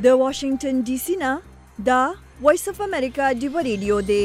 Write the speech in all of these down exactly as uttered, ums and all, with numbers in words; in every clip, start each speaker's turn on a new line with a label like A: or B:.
A: د واشنگټن ډي سي نه دا وایس اف امریکا ډیو ریډیو دی.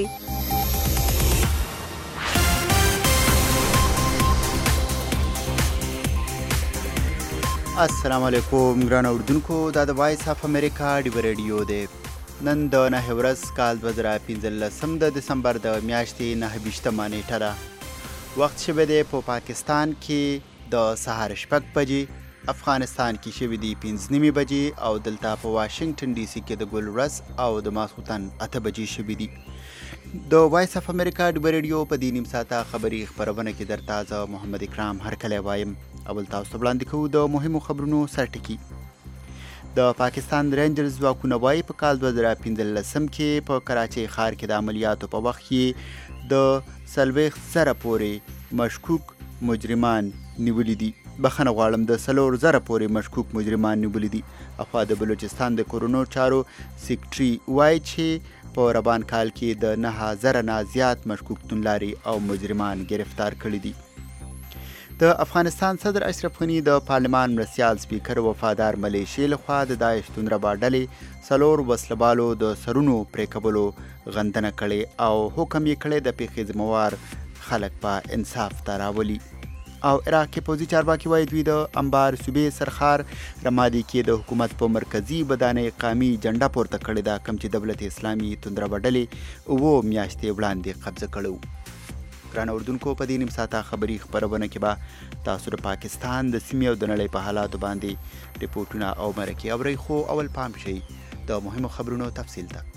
B: السلام علیکم ګران اوردونکو، دا د وایس اف امریکا ډیو ریډیو دی. نن د نهه ورځ کال دوه زره پنځلسم د دسمبر د میاشتې نهه ویشتمه نیټه ده. وخت شوی دی په پاکستان کې د سهار شپږ بجې، افغانستان کې شوی دی پنځه نیمې بجې او دلته په واشنگټن ډي سي کې د ګل ورځ او د ماسخوتن اته بجې شوی دی. د وایس اف امریکا ډیو ریډیو په دې نیم ساعته خبري خبرونه کې درته زه محمد اکرام هرکلی وایم. اول تاسو ته وړاندې کوو د مهمو خبرونو سرټکي. د پاکستان رینجرز ځواکونه وایي په کال دوه زره پنځلسم کې په کراچۍ ښار کې د عملیاتو په وخت کې د څلوېښت زره پورې مشکوک مجرمان نیولي دي. بخښنه غواړم، د څلور زره پورې مشکوک مجرمان نیولي دي. اخوا د بلوچستان د کورونو چارو سیکټري وایي چې په ربان کال کې د نهه زره نه زیات مشکوک توندلاري او مجرمان گرفتار کړي دي. د افغانستان صدر اشرف غني د پارلمان مرستیال سپیکر وفادار ملیشې لخوا د داعش توندربا ډلې څلور وسلبالو د سرونو پرې کولو غندنه کړې او حکم یې کړی د پیښې ذمهوار خلک په انصاف ته راولي. او عراق کې پوځي چارواکي وایي دوی د انبار صوبې سرخار رمادي کې د حکومت په مرکزي ودانۍ قامي جنډه پورته کړې ده، کوم چې دولت اسلامي توندربا ډلې اوه میاشتې وړاندې قبضه کړی و. ګران اردوونکو، په دې نیم ساعته خبري خبرونه کې به تاسو د پاکستان د سیمې او د نړۍ په حالاتو باندې ریپورټونه او مرکې اورئ، خو اول پام شئ د مهمو خبرونو تفصیل ته.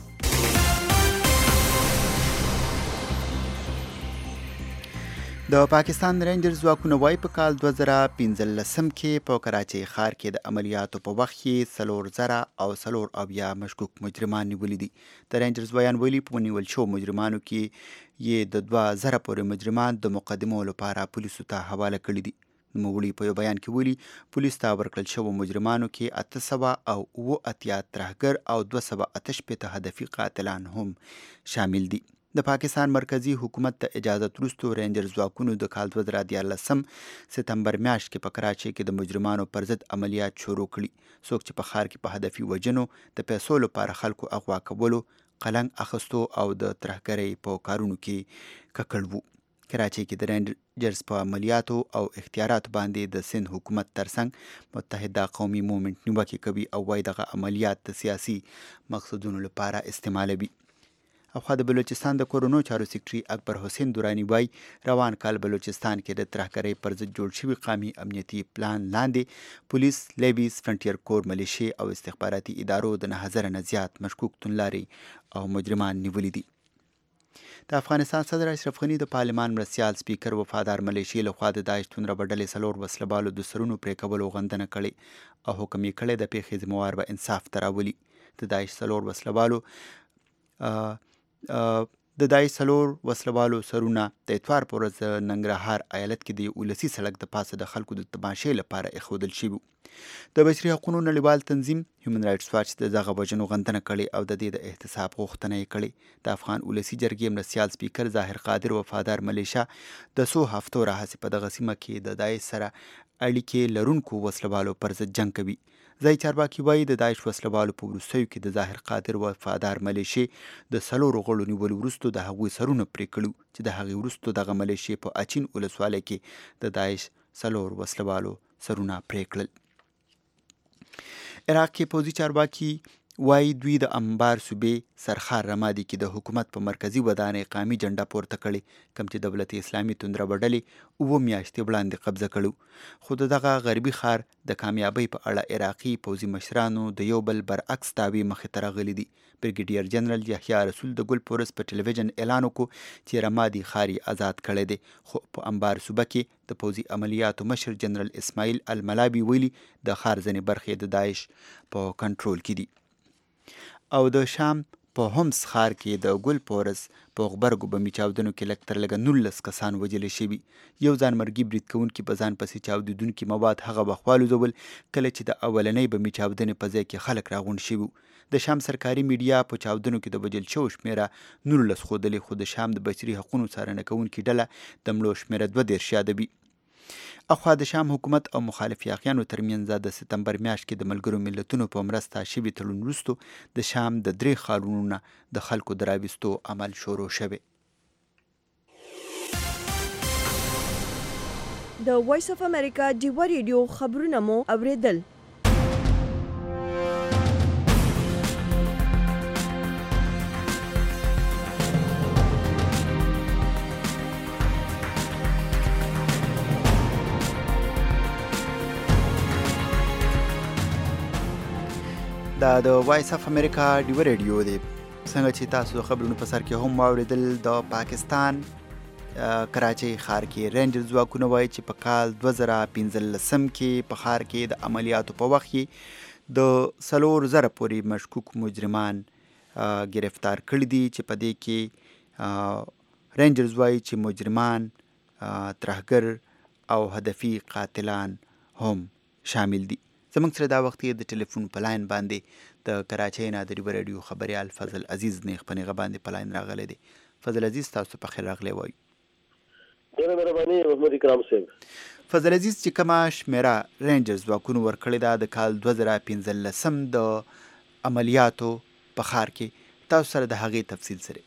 B: د پاکستان رینجرز ځواکونه وایي په کال دوه زره پنځلسم کې په کراچۍ ښار کې د عملیاتو په وخت کې څلور زره او څلور اویا مشکوک مجرمان نیولي دي. د رینجرز ویان ویلي په ونیول شوو مجرمانو کې یې د دوه زره پورې مجرمان د مقدمو لپاره پولیسو ته حواله کړي دي. نوموړي په یو بیان کې ویلي پولیس ته ورکړل شوو مجرمانو کې اته سوه او اوه اتیا ترهګر او دوه سوه اته شپېته هدفي قاتلان هم شامل دي. د پاکستان مرکزی حکومت د اجازت وروسته رینجر ځواکونو د کال دوه زره دیارلسم سپتمبر میاشت کې په کراچۍ کې د مجرمانو پر ضد عملیات شروع کړي. څوک چې په ښار کې په هدفي وژنو، د پیسو لپاره خلکو اغوا کولو، قلنګ اخیستو او د ترهګرۍ په کارونو کې ککړ وو. کراچۍ کې د رینجرز په عملیاتو او اختیاراتو باندې د سند حکومت ترڅنګ متحده قومي مومنټ نیوکې کوي او وایي دغه عملیات د سیاسي مقصدونو لپاره استعمالوي. اخوا د بلوچستان د کورونو چارو سیکټري اکبر حسین دورانی وایي روان کال بلوچستان کې د ترهګرۍ پر ضد جوړ شوي قامي امنیتي پلان لاندې پولیس، لیویز، فرنټیر کور، ملیشې او استخباراتي ادارو د نهه زره نه زیات مشکوک توندلاري او مجرمان نیولي دي. د افغانستان صدر اشرف غني د پارلمان مرستیال سپیکر وفادار ملیشې لخوا د داعش توندربا ډلې څلور وسلبالو د سرونو پرې کولو غندنه کړې او حکم یې کړی د پیښې ذمهوار به انصاف ته راولي. د داعش څلور وسلبالو د داعش څلور وسلوالو سرونه د اتوار په ورځ ننګرهار ایالت کې د ولسي سړک د پاسه د خلکو د تماشې لپاره ایښودل شوي. د بشري حقوقو نړیوال تنظیم هیومن رایټس واچ د دغه وژنو غندنه کړې او د دې د احتساب غوښتنه یې کړې. د افغان ولسي جرګې مرستیال سپیکر ظاهر قادر وفادار ملیشه د څو هفتو راهیسې په دغه سیمه کې د داعش سره اړیکې لرونکو وسلوالو پر ضد جنګ کوي. ځایي چارواکي وایي د داعش وسلوالو په وروستیو کې د ظاهر قادر وفادار ملیشې د څلورو غړو نیولو وروسته د هغوی سرونه پرې کړي چې د هغې وروسته دغه ملیشې په اچین ولسوالۍ کې د داعش څلور وسلوالو سرونه پرې کړل. عراق کې پوځي چارواکي وایي دوی د انبار صوبې سرخار رمادي کې د حکومت په مرکزي ودانۍ قامي جنډه پورته کړې، کوم چې دولت اسلامي توندربا ډلې اوه میاشتې وړاندې قبضه کړو. خو د دغه غربي ښار د کامیابۍ په اړه عراقي پوځي مشرانو د یو بل برعکس دعوې مخې ته راغلي دي. بریګیډیر جنرال یحیی رسول د ګل پورس په ټلویزیون اعلان وکړو چې رمادي ښار یې آزاد کړی دی، خو په انبار صوبه کې د پوځي عملیاتو مشر جنرال اسماعیل الملابي ویلي د ښار ځینې برخې د داعش په کنټرول کې دي. او د شام په همس ښار کې د ګل پورس په غبرګو بمي چاودنو کې لږ تر لږه نولس کسان وژلي شوي. یو ځانمرګي برید کوونکي په ځان پسې چاودېدونکي مواد هغه وخت والوځول کله چې د اولنۍ بمي چاودنې په ځای کې خلک راغونډ شوي. د شام سرکاري میډیا په چاودنو کې د وژل شوو شمېره نولس ښودلې، خو د شام د بشري حقونو څارنه کوونکې ډله د مړو شمېره دوه دېرش یادوي. اخوا د شام حکومت او مخالف یاغیانو ترمنځ د سپتمبر میاشت کې د ملګرو ملتونو په مرسته شوي تړون وروسته د شام د درې ښارونو نه د خلکو د راویستو عمل شروع شوی.
A: د وایس اف امریکا ډیوه ریډیو خبرونه مو اوریدل.
B: دا د وایس اف امریکا ډیوه ریډیو دی. څنګه چې تاسو د خبرونو په سر کې هم واوریدل، د پاکستان کراچۍ ښار کې رینجر ځواکونه وایي چې په کال دوه زره پنځلسم کې په ښار کې د عملیاتو په وخت کې د څلور زره پورې مشکوک مجرمان گرفتار کړي دي، چې په دې کې رینجرز وایي چې مجرمان ترهګر او هدفي قاتلان هم شامل دي. زموږ سره دا وخت د ټلیفون په لاین باندې د کراچۍ نه د ډیوه ریډیو خبریال فضل عزیز نیغ په نیغه باندې په لاین راغلی دی. فضل عزیز تاسو په خیر راغلی وایو.
C: ډېره مهرباني محمد اکرام صاحب.
B: فضل عزیز چې کومه شمیره رینجرز ځواکونو ورکړې ده د کال دوه زره پنځلسم د عملیاتو په ښار کې، تاسو سره د هغې تفصیل سره.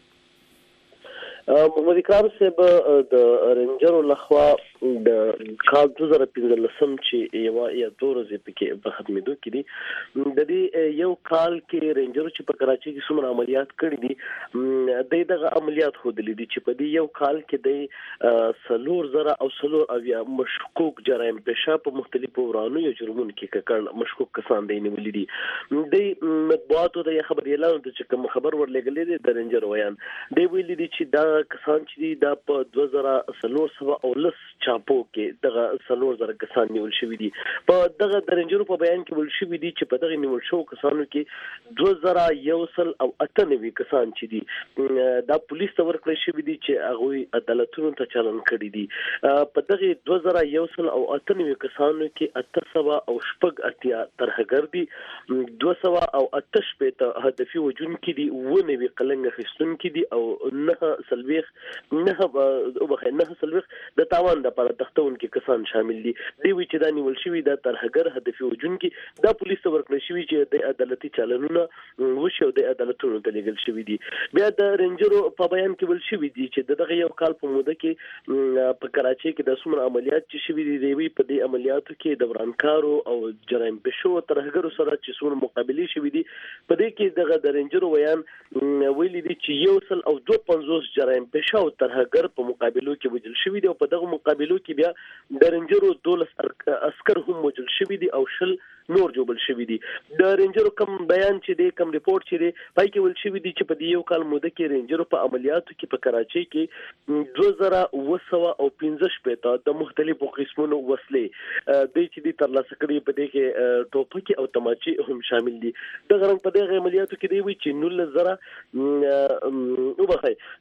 C: محمد اکرام صاحب د رینجرو لخوا د کال دوه زره پنځلسم چې یوه یا دوه ورځې پکې په ختمېدو کې دي، د دې یو کال کې رینجرو چې په کراچۍ کې څومره عملیات کړي دي، دوی دغه عملیات ښودلي دي چې په دې یو کال کې دوی څلور زره او څلور اویا مشکوک جرایم پیشه په مختلفو ورانیو جرمونو کې ککړ مشکوک کسان دی نیولي دي. دوی مطبوعاتو ته یې خبر اعلان چې کوم خبر ورلېږلی دی د رینجر ویان، دوی ویلي دي چې دا کسان چې دي دا په دوه زره څلور سوه او لس چاپو کې دغه څلور زره کسان نیول شوي دي. په دغه د رینجرو په بیان کې ویل شوي دي چې په دغه نیول شوو کسانو کې دوه زره یو سل او اته نوي کسان چې دي دا پولیس ته ورکړل شوي دي چې هغوی عدالتونو ته چالان کړي دي. په دغه دوه زره یو سل او اته نوي کسانو کې اته سوه او شپږ اتیا ترهګر دي، دوه سوه او اته شپېته هدفي وژونکي دي، اووه نوي قلنګ اخیستونکي دي او نهه څلوېښت نه وبخښئ نهه څلوېښت د تاوان دپاره تښتونکي کسان شامل دي. دوی وایي چې دا نیول شوي دا ترهګر هدفي وژونکي دا پولیس ته ورکړل شوي چې د عدالتي چالانونه وشي او د عدالتونو ته لیږل شوي دي. بیا د رینجرو په بیان کې ویل شوي دي چې د دغه یو کال په موده کې په کراچۍ کې د څومره عملیات چې شوي دي، دوی په دې عملیاتو کې د ورانکارو او جرایم پیشو ترهګرو سره چې څومره مقابلې شوي دي، په دې کې دغه د رینجرو ویان ویلي دي چې یو سل او دوه پنځوس جرایم پیشه او ترهګر په مقابلو کې وژل شوي دي او په دغه مقابلو کې بیا د رینجرو دولس عسکر هم وژل شوي دي او شل نور جوړل شوي دي. د رینجرو کم بیان چې دی کم ریپورت چې دی پای کې ویل شوي دي چې په دې یو کال موده کې رینجرو په عملیاتو کې په کراچۍ کې دوه زره اوه سوه او پنځه شپېته د مختلفو قسمونو وسلې دوی چې دي ترلاسه کړي، په دې کې ټوپکې او تماچې هم شامل دي. دغه رنګ په دغه عملیاتو کې دی وایي چې نولس زره وبخښئ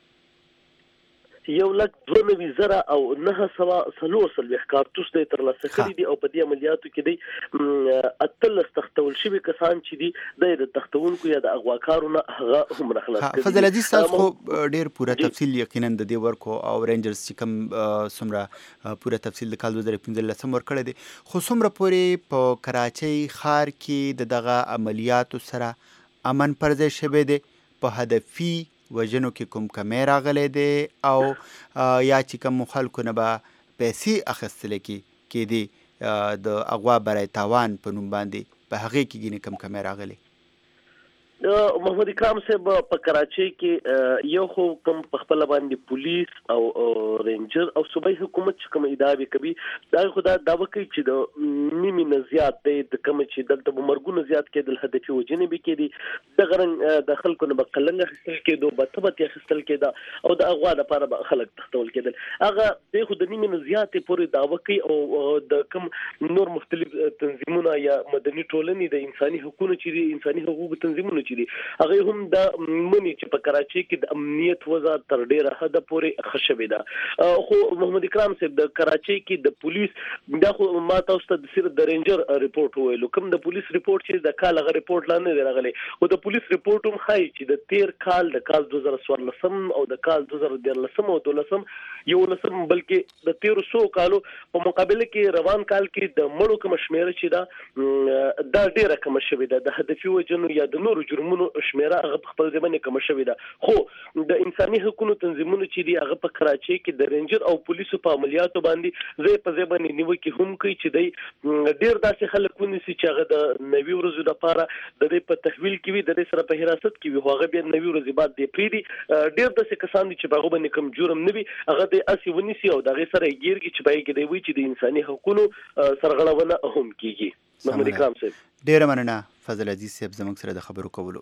C: یو لک دوه نوي زره او نهه سوه څلور څلوېښت کارتوس دی ترلاسه کړي دي او په دې عملیاتو کې دی اتلس تښتول شوي کسان چې دي دی د تښتونکو یا د اغواکارو نه هغه هم راخلاص کړي.
B: فضل عزیز تاسو خو ډېر پوره تفصیل یقینا د دې ورکو او رینجرز چې کوم څومره پوره تفصیل د کال دوه زره پنځلسم ورکړی دی، خو څومره پورې په کراچۍ ښار کې د دغه عملیاتو سره امن پرځای شوی دی، په هدفي وژنو کې کوم کمی راغلی دی او یا چې کوم خلکو نه به پیسې اخیستلی کېدې د اغوا برای تاوان په نوم باندې، په هغې کې ګینې کم کمی راغلی؟
C: محمد اکرام صاحب په کراچۍ کې یو خو کوم په خپل باندې پولیس او رینجر او صوبایي حکومت چې کوم ادعاوې کوي دا خو دا دعوه کوي چې د نیمې نه زیات دی د کوم چې دلته به مرګونه زیات کېدل، هدفي وژنې به کېدي، دغه رنګ د خلکو نه به قلنګ اخیستل کېدو، به تبت اخیستل کېده او د اغوا دپاره به خلک تښتول کېدل. هغه دی خو د نیمې نه زیاتې پورې دعوه کوي او د کوم نور مختلف تنظیمونه یا مدني ټولنې د انساني حقونو چې دي انساني حقوقو تنظیمونه چې دي هغه هم د منی چې په کراچي کې د امنیت وضع تر ډیره حد پورې ښه شوې ده. خو محمد اکرام صاحب د کراچي کې د پولیس دا خو ما تاسو ته د سیر د رینجر ریپورت ویلو کوم د پولیس ریپورت چې د کال غ ریپورت لاندې دی راغلی او د پولیس ریپورت هم ښایي چې د تیر کال د کال دوه زره څوارلسم او د کال دوه زره دیارلسم او دولسم یولسم بلکې د تیرو څو کالو په مقابله کې روان کال کې د مړو کوم شمیره چې دا دا ډیره کم شوې ده د هدفي وجنو یا د نورو جرمونو شمیره هغه په خپل ځمانه کم شوې ده. خو د انساني حقوقو تنظیمونو چې دی هغه په کراچي کې د رینجر او پولیسو په عملیاتو باندې زې په ځای باندې نیوکه هم کوي چې دی ډیر داسې خلک ونیسي چې هغه د نوي ورځو لپاره د دې په تحویل کې وي د دې سره په حراست کې وي هغه بیا نوي ورځې بعد دی پریدي ډیر داسې کسان دي چې هغه باندې کوم جرم نه وي هغه د اسی ونیسي او دغه سره ګیرږي چې پای کې دی وي چې د انساني حقوقو سرغړونه هم کیږي. محمد اکرام صاحب
B: ډیر مننه فضل عزیز صاحب زموږ سره د خبرو کولو.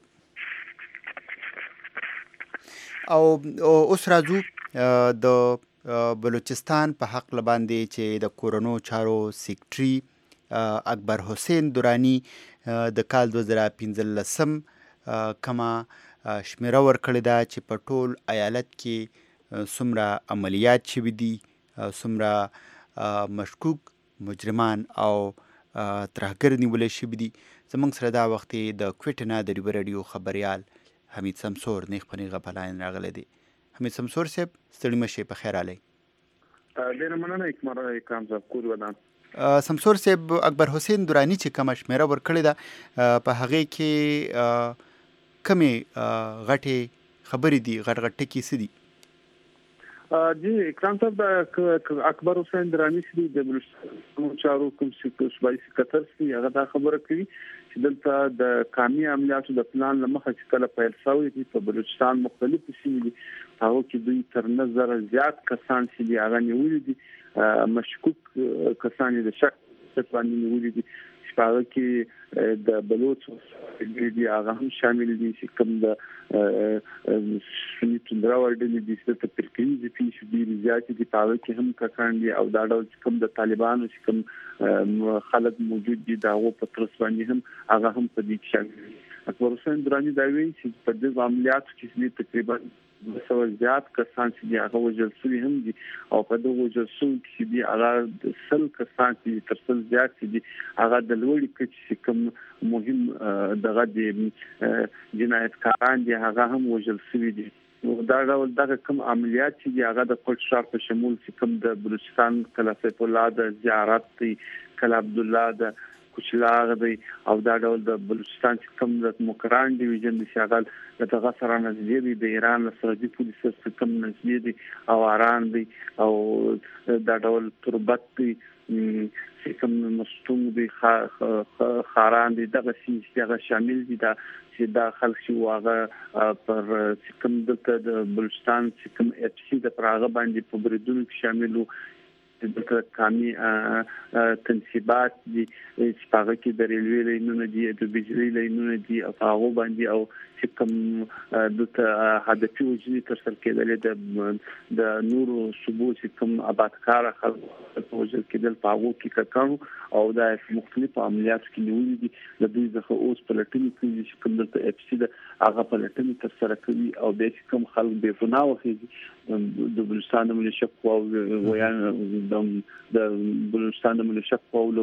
B: او اوس راځو د بلوچستان په حق لباندې چې د کورونو چارو سیکټري اکبر حسین دورانی د کال دوه زره پنځلسم کما شمیره ورکړې ده چې په ټول ایالت کې څومره عملیات شوي دي څومره مشکوک مجرمان او ترهګر نیولی شوي دي. زموږ سره دا وخت د کویټ نه د ډیبر راډیو خبریال حمید سمسور نیغ په نیغه په لاین راغلی دی. حمید سمسور صاحب ستړي مشي په خیر علي.
D: ډېره مننه اکمر اکرام صاحب کور ودان.
B: سمسور صاحب اکبر حسین دورانی چې کومه شمیره ورکړې ده په هغې کې کومې غټې خبرې دي غټ غټ ټکي څه دي؟
D: جی اکرام صاحب د اکبر حسین دورانی چې د بلوچستان چارو کوم صوبایي سکرټر سي هغه دا خبره کوي چې دلته د قومي عملیاتو د پلان لمخه چې کله پیل شوی دی په بلوچستان مختلفو سیمو دي هغه کې دوی تر نظر زیات کسان چې دی هغه نیولي دي مشکوک کسان د شک څخه نیولي دي چې هغه کې د بلوچ دی هغه هم شامل دي چې کوم د سنی توندرا ورډلې دي چې په ترکیې پیښې دي زیات دي په هغه کې هم کسان دي او دا ډول کوم د طالبانو چې کوم خلک موجود دي دا و په ترڅ باندې هم هغه هم په دې کې شامل دي. اکبر حسین دورانی دا وایي چې په دې عملیاتو کې تقریبا سو زیات کسان چې دی هغه وجل شوی هم دي او په دغه وجل شوی چې دی هغه سل کسان چې تر څل زیات دي هغه د لوړي کچې کوم مهم دغه د جنایتکاران دي هغه هم وجل شوی دي. دا ډول دغه کوم عملیات چې دی هغه د کوټ شهر په شمول چې کوم د بلوچستان کلا سیف الله د زیارت دی کلا عبد الله د کوچلاغ دی او دا ډول د بلوچستان چې کوم د مکران ډیویژن د شغال دغه سره نږدې دی د ایران سره د پولیس سره کوم نږدې دی او اران دی او دا ډول تربت دی چې کوم مستوم دی خاران دی دغه چې هغه شامل دي دا چې دا خلک شي واغه پر کوم د بلوچستان چې کوم اف سي د پراغه باندې په بریدونو کې شاملو د قومي تنصیبات دي چې هغه کې د ریلوي لینونو دي د بجلی لینونو دي او هغه باندې او چې کوم د هدفي وجني تر سره کېدل د د نورو صوبو چې کوم آبادکار خلک په وجل کېدل په هغه کې کړو او دا مختلف عملیات کې نیولې دي د دوی ځخه اوس په لټون کې چې کوم د اف سي د هغه په لټون تر سره کوي او د کوم خلک به ګناه وکړي د بلوچستان د ملي شک او ویان د بلوچستان د ملي شک او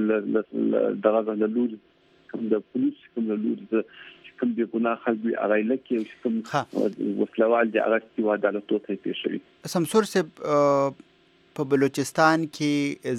D: دغه د لور د پولیس کوم د لور کوم د ګناه خلک هغه لکه کوم وسلوال د هغه ستو عدالت ته پیښوي.
B: سمسور صاحب په بلوچستان کې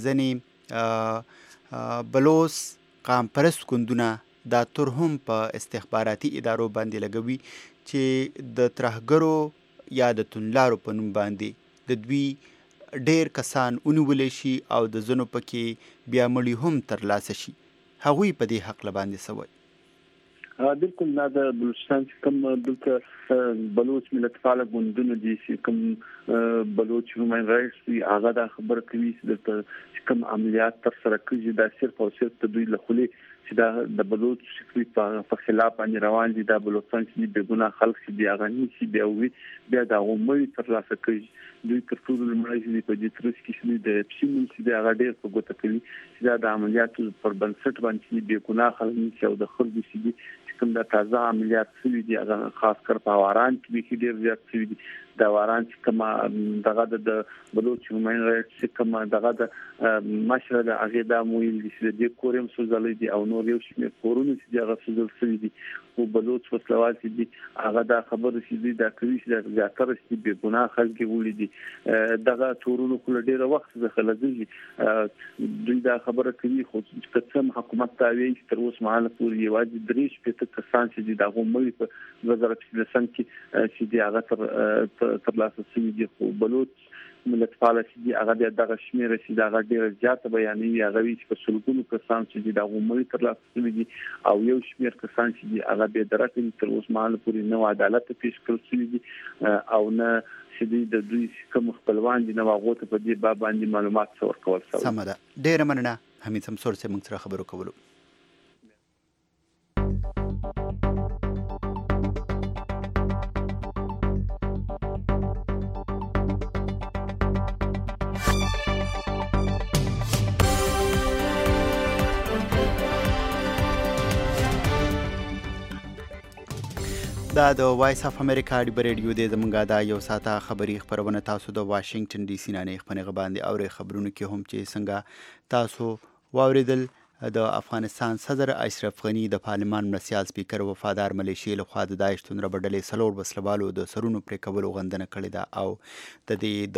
B: ځنې بلوس قام پرست ګوندونه دا تر هم په استخباراتي ادارو باندې لګوي چې د ترهګرو یا د تونلارو په نوم باندې د دوی ډیر کسان ونیول شي او د زنو پکې بیا مړي هم ترلاسه شي. هغوی په دې حق لباندې سوي
D: بالکل نه د بلوچستان کوم دلته بلوچ ملت فعال ګوندونه دي چې کوم بلوچ هیومن رائټس دی هغه دا خبر کوي چې د کوم عملیات تر سره کوي دا صرف او صرف د دوی له خلې چې دا د بلوچ شکوي په خلاف باندې روان دي دا بلوچستان چې به ګناه خلک چې بیا غني چې بیا وي بیا دا عمومي تر لاسه کوي دوی تر ټولو لمړی په دې ترڅ کې چې د اپسینو چې دا غډیر په ګوته کوي چې دا د عملیاتو پر بنسټ باندې به ګناه خلک چې او د خلکو چې کوم د تازه عملیات شوي دي هغه خاص کر په واران کې به ډیر زیات شوي دي د واران چې کوم دغه د بلوچ هیومن رائټس چې کوم دغه د مشره د هغه د مویل دي د کوریم سوزلې دي او نور یو شمېر کورونه چې هغه سوزل شوي دي او بلوچ وسلوال چې دي هغه د خبرو چې دي د کوي چې د زیاتره چې به ګناه خلک ولیدي دغه تورونو کول ډیر وخت ځخه لږی دوی دا خبره کوي خو چې حکومت تاوی تر اوسه مهال پورې یوازې درې شپږ کسان چې دي دغه ملي په وزارت کې کې چې دي هغه تر تر لاسه شوي دي خو بلوچ ملتپاله چې دي هغه دغه شمېر چې دغه ډیر زیات بیانوي هغه چې په سلګونو کسان چې دي دغه ملي تر لاسه شوي دي او یو شمېر کسان چې دي هغه به درته تر اوسه مهال پورې نو عدالت پیش کړل شوي دي او نه چې د دوی کوم خپلوان دي نو هغه ته په دې باب باندې معلومات ورکول شوی.
B: سم ده. ډیر مننه حمید سمسور چې موږ سره خبرو کولو. دا د وایس اف امریکا ډیبر ریډیو د زمونږه دا یو ساته خبري خبرونه تاسو د واشنگټن ډي سي نه خبرونه باندې اوري خبرونه کې هم چې څنګه تاسو واوریدل د افغانستان صدر اشرف غنی د پارلمان مرستیال سپیکر وفادار ملیشي له خوا د داعش تون ربډلې سلور وسلوالو د سرونو پرې کولو غندنه کړې ده او د دې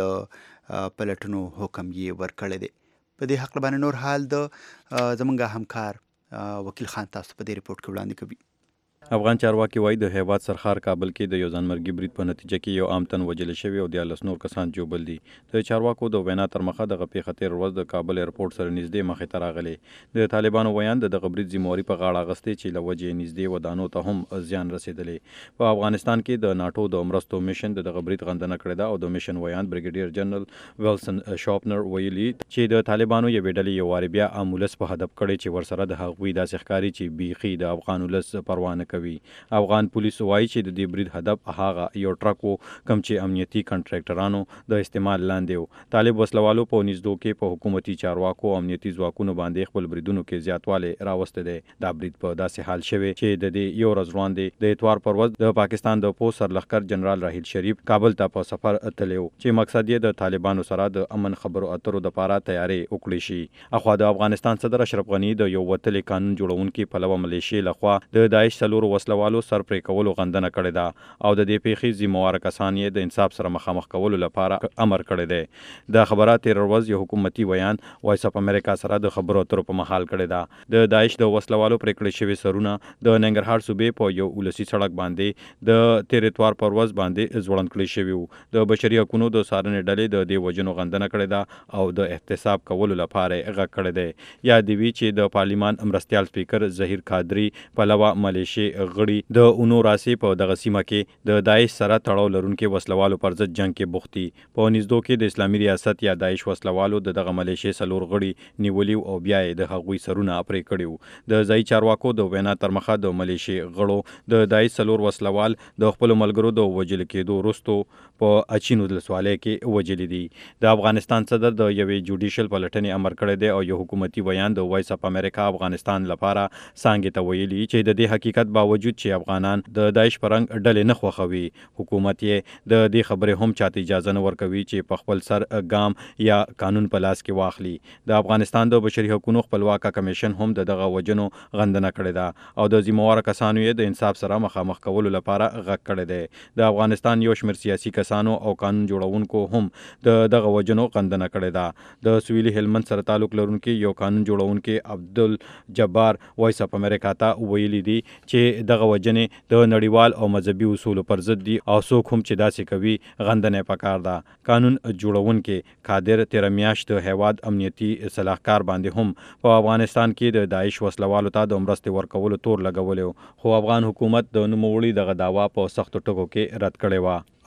B: د پلټنو حکم یې ورکړی دی. په دې حق باندې نور حال د زمونږه همکار وکیل خان تاسو په دې ریپورت کې وړاندې کوي.
E: افغان چارواکي وایي د هیواد سرخار کابل کې د یو ځانمرګي برید په نتیجه کې یو عام تن وژل شوی او دیارلس نور کسان جوبل دي. د چارواکو د وینا تر مخه دغه پیښه تېر ورځ د کابل ایرپورټ سره نږدې مخې ته راغلی. د طالبانو ویان د دغه برید ذمهواري په غاړه اخیستې چې له وجې نږدې ودانو ته هم زیان رسېدلی. په افغانستان کې د ناټو د مرستو میشن د دغه برید غندنه کړې ده او د میشن ویان بریګیډیر جنرال ویلسن شاپنر ویلي چې د طالبانو یوې ډلې یو وارې بیا عام ولس په هدف کړی چې ورسره د هغوی داسې ښکاري چې بیخي د افغان ولس پروا نه کوي. افغان پولیس وایي چې د دې برید هدف هغه یو ټرک و کوم چې امنیتي کنټراکټرانو د استعمال لاندې و. طالب وسلوالو په نږدو کې په حکومتي چارواکو او امنیتي ځواکونو باندې خپل بریدونو کې زیاتوالی راوستی دی. دا برید په داسې حال شوی چې د دې یو ورځ وړاندې د اتوار پر ورځ د پاکستان د پوځ سرلښکر جنرال راحیل شریف کابل ته په سفر تللی و چې مقصد یې د طالبانو سره د امن خبرو اترو دپاره تیارې وکړی شي. اخوا د افغانستان صدر اشرف غني د یو وتلي قانون جوړونکي پلوه ملیشې لخوا د داعش څلورو وسلوالو سر پرې کولو غندنه کړې ده او د دې پیښې ذمهوار کسان یې د انصاف سره مخامخ کولو لپاره امر کړی دی. دا خبره تېره ورځ یو حکومتي ویان وایس اف امریکا سره د خبرو اترو په مهال کړې ده. د داعش د وسلوالو پرې کړل شوي سرونه د ننګرهار صوبې په یو ولسي سړک باندې د تېر اتوار پر ورځ باندې ځوړند کړی شوي وو. د بشري حقونو د څارنې ډلې د دې وژنو غندنه کړې ده او د احتساب کولو لپاره یې غږ کړی دی. یاد وي چې د پارلمان مرستیال سپیکر ظهیر قادري پلوه ملیشې غړي د اونو راسي په دغه سیمه کې د داعش سره تړاو لرونکي وسلوالو پر ضد جنگ کې بوختي. په نږدو کې د اسلامي ریاست یا داعش وسلوالو د دغه ملیشې څلور غړي نیولي او بیا یې د هغوی سرونه پرې کړي وو. د ځایي چارواکو د وینا تر مخه د ملیشې غړو د داعش څلور وسلوال د خپلو ملګرو د وژل کېدو وروستو په اچین ولسوالۍ کې وژلي دي. د افغانستان صدر د یوې جوډیشل پلټنې امر کړی دی او یو حکومتي بیان د وایس اف امریکا افغانستان لپاره څانګې ته ویلي چې د دې حقیقت باوجود چې افغانان د داعش پر رنګ ډلې نه خوښوي حکومت یې د دې خبرې هم چاته اجازه نه ورکوي چې په خپل سر ګام یا قانون په لاس کې واخلي. د افغانستان د بشري حقوقو خپلواکه کمیشن هم د دغه وژنو غندنه کړې ده او د ذمهوار کسانو یې د انصاف سره مخامخ کولو لپاره غږ کړی دی. د افغانستان یو شمېر سیاسي کسانو او قانون جوړونکو هم د دغه وژنو غندنه کړې ده. د سویلي هلمند سره تعلق لرونکي یو قانون جوړونکي عبدالجبار وایس اف امریکا ته ویلي دي چې دغه وژنې د نړیوال او مذهبي اصولو پر ضد دي او څوک هم چې داسې کوي غندنه یې پکار ده. قانون جوړونکي قادر تېره میاشت د هیواد امنیتي صلاحکار باندې هم په افغانستان کې د داعش وسلوالو ته د مرستې ورکولو تور لګولی خو افغان حکومت د نوموړي دغه دعوا په سختو ټکو کې رد کړې وه.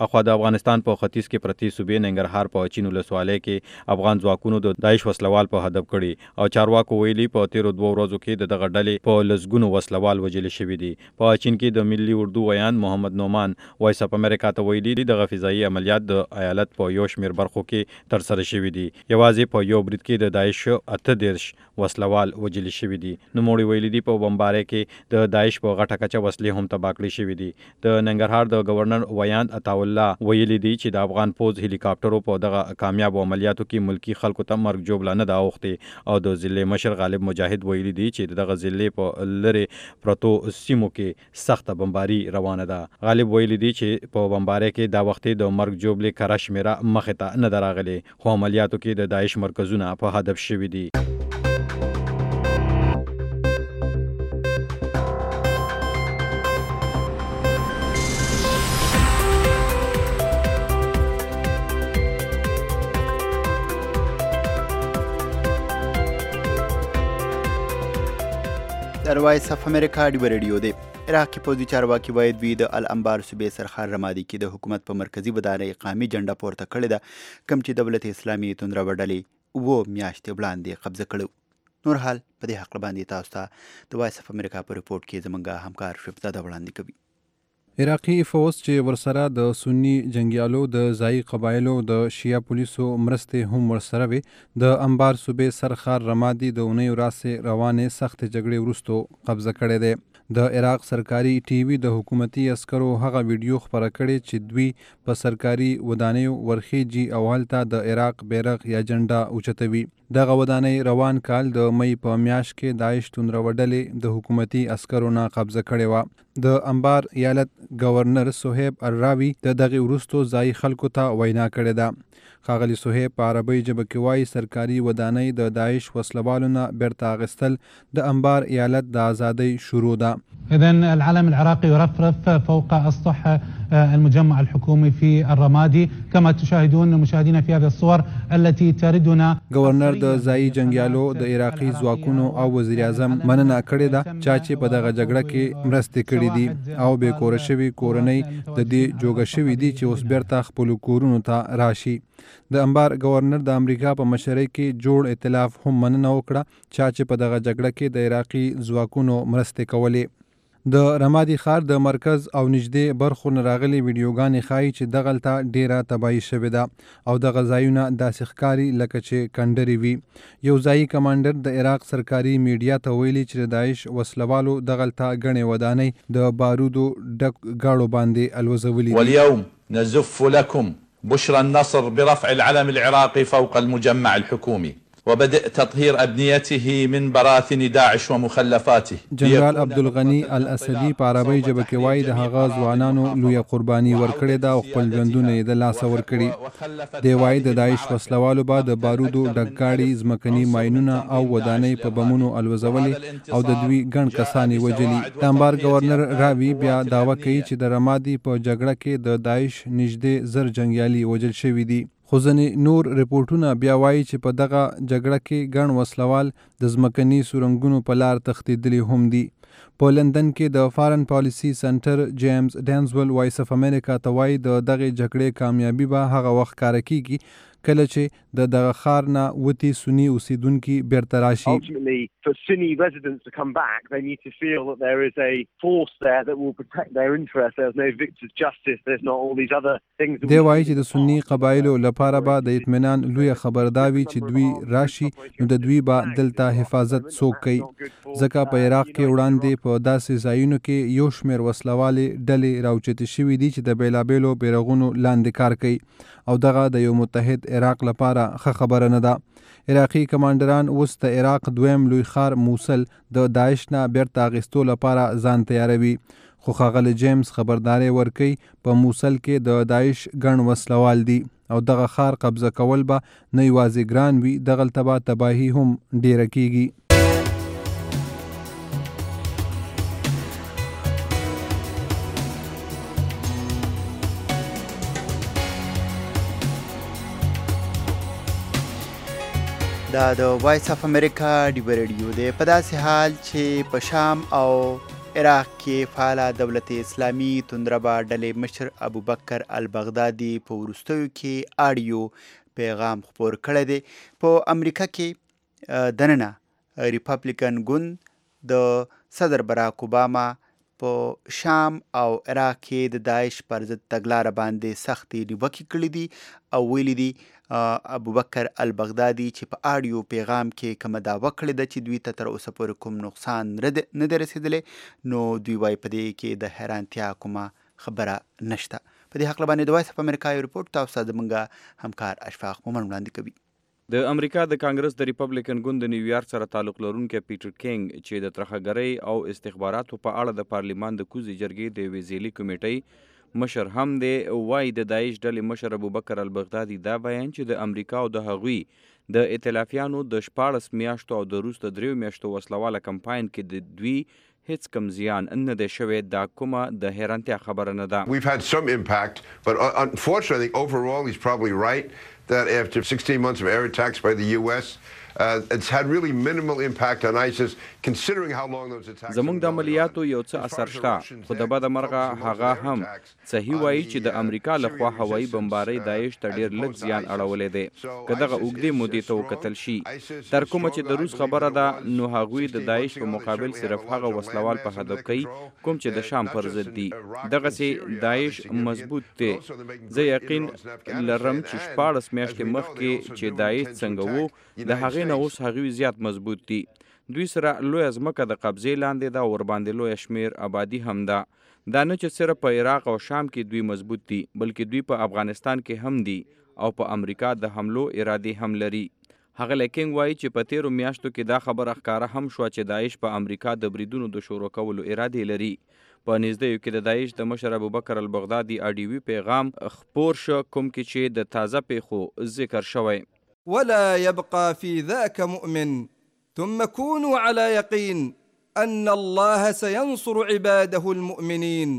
E: اخوا د افغانستان په ختیځ کې پرتی صوبې ننګرهار په چین ولسوالۍ کې افغان ځواکونو د داعش وسلوال په هدف کړي او چارواکو ویلي په تیرو دوه ورځو کې د دغه ډلې په لسګونو وسلوال وژل شوي دي. په چین کې د ملي اردو ویاند محمد نومان وایس اف امریکا ته ویلي دي دغه فضایي عملیات د ایالت په یو شمېر برخو کې ترسره شوي دي. یوازې په یو برید کې د داعش اته دېرش وسلوال وژل شوي دي. نوموړي ویلي دي په بمبارۍ کې د داعش په غټه کچه وسلې هم تباه کړې شوي دي. د ننګرهار د گورنر ویاند عطاءالله ویلي دي چې د افغان پوز هلیکاپټرو په دغه کامیابو عملیاتو کې ملکی خلکو ته مرګ جوړه نه ده اوختې او د ضلع مشر غالب مجاهد ویلي دي چې دغه ضلع په لرې پرتو سیمو کې سخته بمباري روانه ده. غالب ویلي دي چې په بمبارۍ کې دا وخت د مرګ جوړې کره شمیره مخې ته نه راغلي خو عملیاتو کې د داعش مرکزونه په هدف شوي دي.
B: در وایس اف امریکا ډیو ریډیو دی. عراقي پوځي چارواکي باید وي د الانبار صوبې سرخار رمادي کې د حکومت په مرکزي ودانۍ قامي جنډه پورته کړې ده کوم چې دولت اسلامي توندره ډلې اووه میاشتې وړاندې قبضه کړو. نور حال په دې حق باندې تاسو ته د وایس اف امریکا په رپورټ کې زموږ همکار شفزاده وړاندې کوي.
F: عراقي فوز چې ورسره د سنی جنگیالو د ځایي قبایلو د شیعه پولیسو مرستې هم ورسره وي د انبار صوبې سرخار رمادي د اونۍ ورځې روانې سخت جګړې وروسته قبضه کړې ده. د عراق سرکاري ټي وي د حکومتي عسکرو هغه ویډیو خبره کړې چې دوی په سرکاري ودانیو ورخیجي او هلته د عراق بیرغ یا جنډه اوچتوي. دغه ودانۍ روان کال د مئی په میاشت کې داعش توندره ډلې د حکومتي عسکرو نه قبضه کړې وه. د انبار ایالت گورنر صہیب الراوی د دغه وروستو ځایي خلکو ته وینا کړې ده. ښاغلي صہیب په عربي ژبه کې وایي سرکاري ودانۍ د داعش وسلوالو نه بیرته اخیستل د انبار ایالت د ازادۍ شروع ده.
G: إذن العلم العراقي يرفرف فوق أسطح المجمع الحكومي في الرمادي كما تشاهدون مشاهدينا في هذه الصور التي تردنا.
F: گورنر د ځایي جنگیالو د عراقي ځواکونو او وزیر اعظم مننه کړې ده چې په دغه جګړه کې مرستې کړې دي او بې کوره شوي کورنۍ د دې جوګه شوي دي چې اوس بیرته خپلو کورونو ته راشي. د انبار گورنر د امریکا په مشرۍ کې جوړ ائتلاف هم مننه وکړه چې په دغه جګړه کې د عراقي ځواکونو مرستې کولې. د رمادي ښار د مرکز او نږدې برخو نه راغلي ویډیوګانې ښایي چې دغلته ډیره تباهي شوې ده او دغه ځایونه داسې ښکاري لکه چې کنډرې وي. یو ځایي کمانډر د عراق سرکاري میډیا ته ویلي چې د داعش وسلوالو دغلته ګڼې ودانۍ د بارودو ډک ګاړو باندې الوزولي.
H: واليوم نزف لكم بشرى النصر برفع العلم العراقي فوق المجمع الحكومي وبدء تطهير أبنيته من براثن داعش ومخلفاته.
F: جنرال عبدالغني الاسدي په عربي ژبه کې وایي د هغه ځوانانو لویه قرباني ورکړې ده او خپل ژوندونه یې د لاسه ورکړي. دی وایي د داعش وسلوالو به د بارودو ډکګاړي ځمکني ماینونه او ودانۍ په بمونو الوزولې او د دوی ګڼ کسان یې وژلي. د انبار گورنر راوي بیا دعوه کوي چې د رمادي په جګړه کې د داعش نږدې زر جنګیالي وژل شوي دي. خو ځینې نور رپورټونه بیا وایي چې په دغه جګړه کې ګڼ وسلوال د ځمکني سورنګونو په لار تښتېدلي هم دي. په لندن کې د فارن پالیسي سنټر جیمز ډینزول وایس اف امریکا ته وایي د دغې جګړې کامیابي به هغه وخت ښکاره کیږي کله چې د دغه ښار نه وتي سني اوسیدونکي بیرته راشي.
I: For Sunni residents to come back, they need to feel that there is a force there that will protect their interests. There's no victor's justice. There's not all these other things.
F: دی وایي چې د سني قبایلو لپاره به د اطمینان لویه خبرداوي چې دوی راشي نو د دوی به دلته حفاظت څوک کوي ځکه په عراق کې وړاندې په داسې ځایونو کې یو شمېر وسلوالې ډلې راوچتې شوي دي چې د بېلابېلو بیرغونو لاندې کار کوي او دغه د یو متحد عراق لپاره ښه خبره نه ده. عراقي کمانډران اوس د عراق دویم لوی ښار موصل د داعش نه بیرته اخیستو لپاره ځان تیاروي. خو ښاغلی جیمز خبرداری ورکوي په موصل کې د داعش ګڼ وسلوال دي او دغه ښار قبضه کول به نه یوازې ګران وي دغلته به تباهي هم ډیره کیږي.
B: دا د وایس اف امریکا ډیو ریډیو دی. په داسې حال چې په شام او عراق کې فعاله دولت اسلامي توندربا ډلې مشر ابوبکر البغدادي په وروستیو کې آډیو پیغام خپور کړی دی. په امریکا کې دننه ریپبلیکن ګوند د صدر براک اوباما په شام او عراق کې د داعش پر ضد تګلاره باندې سختې نیوکې کړې دي او ویلي دي ابوبکر البغدادي چې په آډیو پیغام کې کومه دعوه کړې ده چې دوی ته تر اوسه پورې کوم نقصان نه دی رسېدلی، نو دوی وایي په دې کې د حیرانتیا کومه خبره نشته. په دې هکله باندې د وایس اف امریکا یو رپورټ تاسو ته زموږ همکار اشفاق مومن وړاندې کوي.
E: د امریکا د کانګرس د ریپبلیکن ګوند د نیویارک سره تعلق لرونکی پیټر کینګ چې د ترهګرۍ او استخباراتو په اړه د پارلیمان د کوزي جرګې د یوې ځېلي کمیټۍ مشر هم دی، وایي د داعش ډلې مشر ابوبکر البغدادي دا بیان چې د امریکا او د هغوی د ائتلافیانو د شپاړس میاشتو او د روس د دریو میاشتو وسلواله کمپاین کې د دوی هیڅ کم زیان نه دی شوی، دا کومه د حیرانتیا خبره نه ده.
J: We've had some impact, but unfortunately overall he's probably right that after sixteen months of air attacks by the U S Uh, it's had really minimal impact on ISIS considering how long those attacks.
E: زموږ د عملیاتو یو څه اثر شته، خو د بده مرغه هغه هم صحیح وایي چې د امریکا لخوا هوایي بمبارۍ داعش ته ډېر لږ زیان اړولی دی. که دغه اوږدې مودې ته وکتل شي تر کومه چې د روس خبره ده، نو هغوی د داعش په مقابل صرف هغه وسلوال په هدف کوي کوم چې د شام پر ضد دي. دغسې داعش مضبوط دی. زه یقین لرم چې شپاړس میاشتې مخکې چې داعش څنګه وو د هغې نه اوس هغوی زیات مضبوط دي. دوی سره لویه ځمکه د قبضې لاندې ده او ورباندې لویه شمیر آبادي هم ده. دا نه چې صرف په عراق او شام کې دوی مضبوط دي، بلکې دوی په افغانستان کې هم دي او په امریکا د حملو ارادې هم لري. هغه لیکینګ وایي چې په تیرو میاشتو کې دا خبره ښکاره هم شوه چې داعش په امریکا د بریدونو د شروع کولو ارادې لري. په نږدېیو کې د داعش د مشر ابوبکر البغدادي آډیوي پیغام خپور شو کوم کې چې د تازه پیښو ذکر شوی.
K: ولا يبقى في ذاك مؤمن ثم كونوا على يقين أن الله سينصر عباده المؤمنين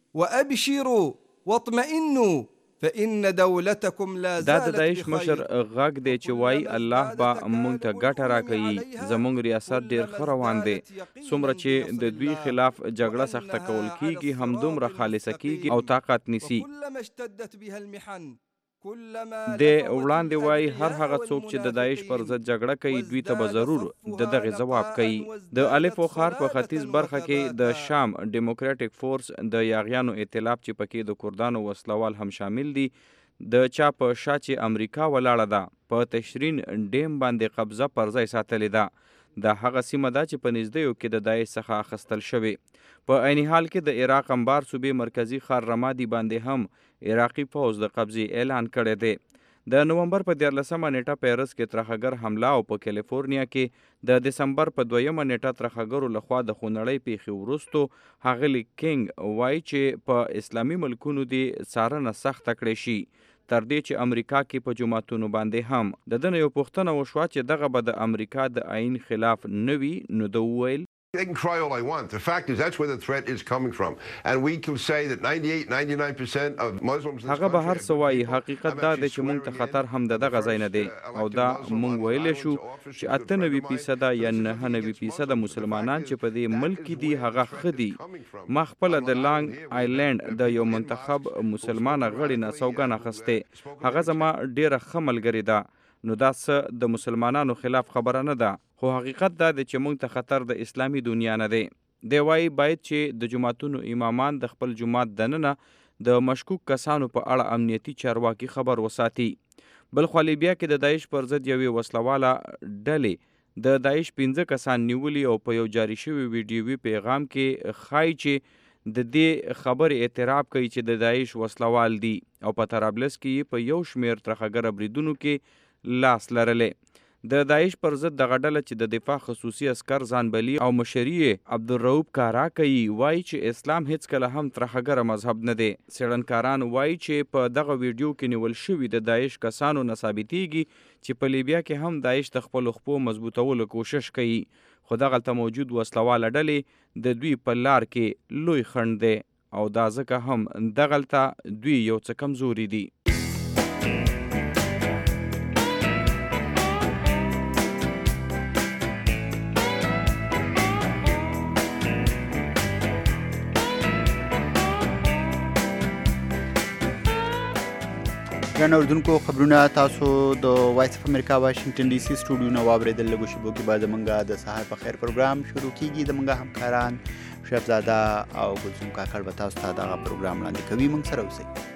K: وأبشروا واطمئنوا فإن دولتكم لا زالت
E: دا د داعش مشر غږ دی چې وایي الله به موږ ته ګټه راکوي، زموږ ریاست ډېر ښه روان دی. څومره چې د دوی خلاف جګړه سخته کول کیږي همدومره خالصه کیږي او طاقت نیسي. د وړاندې وایي هر هغه څوک چې د داعش پر ضد جګړه کوي دوی ته به ضرور د دغه ځواب کوي. د الف او خار په ختیځ برخه کې د شام ډیموکراټیک فورس د یاغیانو ائتلاف چې پکې د کردانو وسلوال هم شامل دي، د چا په شا چې امریکا ولاړه ده په تشرین ډیم باندې قبضه پر ځای ساتلې ده. دا هغه سیمه ده چې په نږدېیو کې د داعش څخه اخیستل شوې. په عین حال کې د عراق انبار صوبې مرکزي ښار رمادي باندې هم عراقي پوځ د قبضې اعلان کړی دی. د نومبر په دیارلسمه نیټه پیرس کې ترهګر حمله او په کالیفورنیا کې د دسمبر په دویمه نیټه ترهګرو لخوا د خونړۍ پیښې وروستو ښاغلي کینګ وایي چې په اسلامي ملکونو دې څارنه سخته کړې شي، تر دې چې امریکا کې په جوماتونو باندې هم. د ده نه یو پوښتنه وشوه چې دغه به د امریکا د آئین خلاف نه وي، نو ده وویل
J: They can cry all I want. The fact is that's where the threat is coming from. And we can say that ninety-eight, ninety-nine percent of Muslims in this
E: هغه به هر
J: country
E: څه وایي، حقیقت دا دی چې موږ ته خطر هم د دغه ځای نه دی او دا موږ ویلی شو چې اته نوي فیصده یا نهه نوي فیصده مسلمانان چې په دې ملک کې دي هغه ښه دي. ما خپله د لانګ آیلینډ د یو منتخب مسلمانه غړي نه سوګند اخیستې، هغه زما ډېره ښه ملګرې ده. نو دا څه د مسلمانانو خلاف خبره نه ده، خو حقیقت دا دی چې موږ ته خطر د اسلامي دنیا نه دی. دی وایي باید چې د جوماتونو امامان د خپل جومات دننه د مشکوک کسانو په اړه امنیتي چارواکي خبر وساتي. بل خوا لیبیا کې د داعش پر ضد یوې وسلواله ډلې د داعش پنځه کسان نیولي او په یو جاري شوي ویډیوي پیغام کې ښایي چې د دې خبرې اعتراف کوي چې د داعش وسلوال دي او په طرابلس کې په یو شمیر ترهګره بریدونو کې لاس لرلی. د داعش پر ضد دغه ډله چې د دفاع خصوصي عسکر ځان بلي او مشري یې عبدالرؤف کارا کوي، وایي چې اسلام هیڅکله هم ترهګره مذهب نه دی. څېړنکاران وایي چې په دغه ویډیو کې نیول شوي د داعش کسانو نه ثابتېږي چې په لیبیا کې هم داعش د خپلو خپو مضبوطولو کوشش کوي، خو دغلته موجود وسلواله ډلې د دوی په لار کې لوی خنډ دی او دا ځکه هم دغلته دوی یو څه کمزوري دي.
B: ګران اردوونکو خبرونه تاسو د وایس اف امریکا واشنگټن ډي سي سټوډیو نه واورېدل. لږو شیبو کې به زمونږ د سهار په خیر پروګرام شروع کیږي. زمونږ همکاران شیخ زاده او ګلزوم کاکړ به تاسو ته دغه پروګرام وړاندې کوي. موږ سره اوسئ.